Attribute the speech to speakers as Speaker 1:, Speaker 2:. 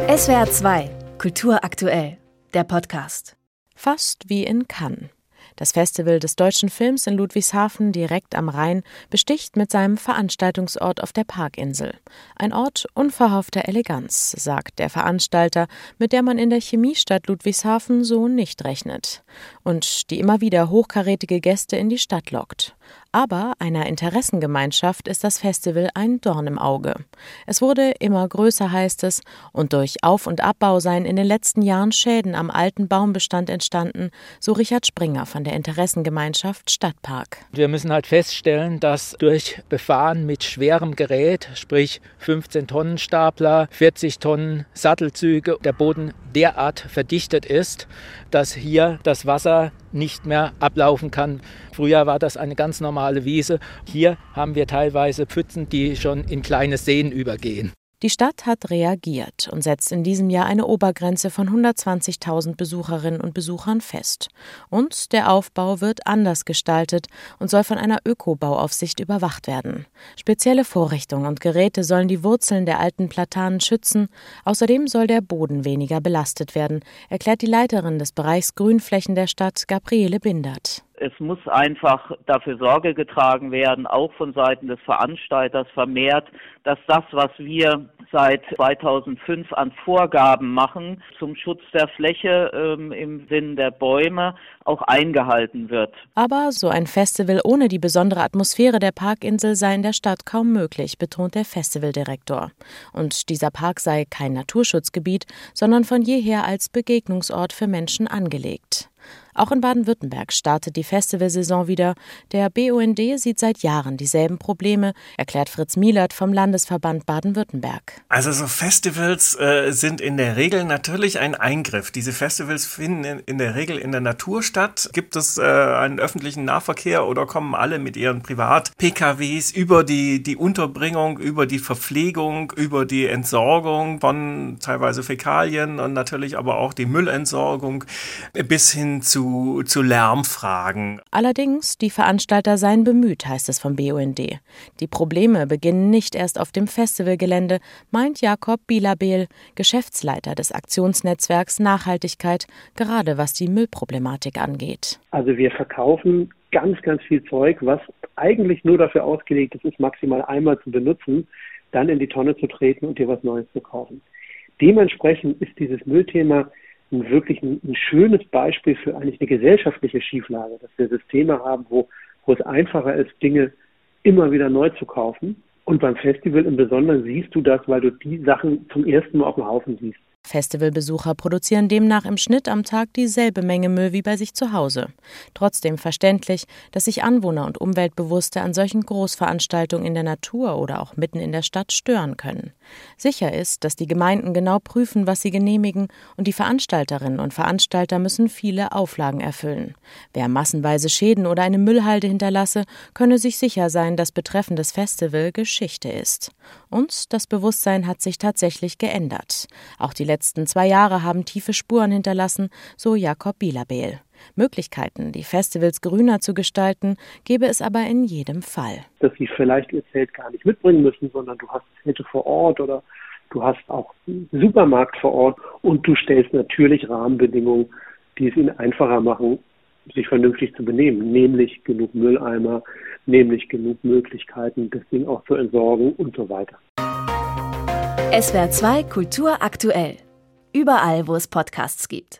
Speaker 1: SWR 2, Kultur aktuell, der Podcast.
Speaker 2: Fast wie in Cannes. Das Festival des deutschen Films in Ludwigshafen direkt am Rhein besticht mit seinem Veranstaltungsort auf der Parkinsel. Ein Ort unverhoffter Eleganz, sagt der Veranstalter, mit der man in der Chemiestadt Ludwigshafen so nicht rechnet. Und die immer wieder hochkarätige Gäste in die Stadt lockt. Aber einer Interessengemeinschaft ist das Festival ein Dorn im Auge. Es wurde immer größer, heißt es, und durch Auf- und Abbau seien in den letzten Jahren Schäden am alten Baumbestand entstanden, so Richard Springer von der Interessengemeinschaft Stadtpark.
Speaker 3: Wir müssen halt feststellen, dass durch Befahren mit schwerem Gerät, sprich 15 Tonnen Stapler, 40 Tonnen Sattelzüge, der Boden derart verdichtet ist, dass hier das Wasser nicht mehr ablaufen kann. Früher war das eine ganz normale Wiese. Hier haben wir teilweise Pfützen, die schon in kleine Seen übergehen.
Speaker 2: Die Stadt hat reagiert und setzt in diesem Jahr eine Obergrenze von 120.000 Besucherinnen und Besuchern fest. Und der Aufbau wird anders gestaltet und soll von einer Ökobauaufsicht überwacht werden. Spezielle Vorrichtungen und Geräte sollen die Wurzeln der alten Platanen schützen. Außerdem soll der Boden weniger belastet werden, erklärt die Leiterin des Bereichs Grünflächen der Stadt, Gabriele Bindert.
Speaker 4: Es muss einfach dafür Sorge getragen werden, auch von Seiten des Veranstalters vermehrt, dass das, was wir seit 2005 an Vorgaben machen zum Schutz der Fläche im Sinn der Bäume, auch eingehalten wird.
Speaker 2: Aber so ein Festival ohne die besondere Atmosphäre der Parkinsel sei in der Stadt kaum möglich, betont der Festivaldirektor. Und dieser Park sei kein Naturschutzgebiet, sondern von jeher als Begegnungsort für Menschen angelegt. Auch in Baden-Württemberg startet die Festivalsaison wieder. Der BUND sieht seit Jahren dieselben Probleme, erklärt Fritz Mielert vom Landesverband Baden-Württemberg.
Speaker 5: Also so Festivals sind in der Regel natürlich ein Eingriff. Diese Festivals finden in der Regel in der Natur statt. Gibt es einen öffentlichen Nahverkehr oder kommen alle mit ihren Privat-PKWs über die Unterbringung, über die Verpflegung, über die Entsorgung von teilweise Fäkalien und natürlich aber auch die Müllentsorgung bis hin zu Lärmfragen.
Speaker 2: Allerdings, die Veranstalter seien bemüht, heißt es vom BUND. Die Probleme beginnen nicht erst auf dem Festivalgelände, meint Jakob Bielabehl, Geschäftsleiter des Aktionsnetzwerks Nachhaltigkeit, gerade was die Müllproblematik angeht.
Speaker 6: Also wir verkaufen ganz, ganz viel Zeug, was eigentlich nur dafür ausgelegt ist, es maximal einmal zu benutzen, dann in die Tonne zu treten und dir was Neues zu kaufen. Dementsprechend ist dieses Müllthema wirklich ein schönes Beispiel für eigentlich eine gesellschaftliche Schieflage, dass wir Systeme haben, wo es einfacher ist, Dinge immer wieder neu zu kaufen. Und beim Festival im Besonderen siehst du das, weil du die Sachen zum ersten Mal auf dem Haufen siehst.
Speaker 2: Festivalbesucher produzieren demnach im Schnitt am Tag dieselbe Menge Müll wie bei sich zu Hause. Trotzdem verständlich, dass sich Anwohner und Umweltbewusste an solchen Großveranstaltungen in der Natur oder auch mitten in der Stadt stören können. Sicher ist, dass die Gemeinden genau prüfen, was sie genehmigen, und die Veranstalterinnen und Veranstalter müssen viele Auflagen erfüllen. Wer massenweise Schäden oder eine Müllhalde hinterlasse, könne sich sicher sein, dass betreffendes Festival Geschichte ist. Und das Bewusstsein hat sich tatsächlich geändert. Auch die letzten 2 Jahre haben tiefe Spuren hinterlassen, so Jakob Bielabehl. Möglichkeiten, die Festivals grüner zu gestalten, gäbe es aber in jedem Fall.
Speaker 6: Dass sie vielleicht ihr Zelt gar nicht mitbringen müssen, sondern du hast Zelte vor Ort oder du hast auch einen Supermarkt vor Ort und du stellst natürlich Rahmenbedingungen, die es ihnen einfacher machen, sich vernünftig zu benehmen, nämlich genug Mülleimer, nämlich genug Möglichkeiten, das Ding auch zu entsorgen und so weiter.
Speaker 1: SWR 2 Kultur aktuell. Überall, wo es Podcasts gibt.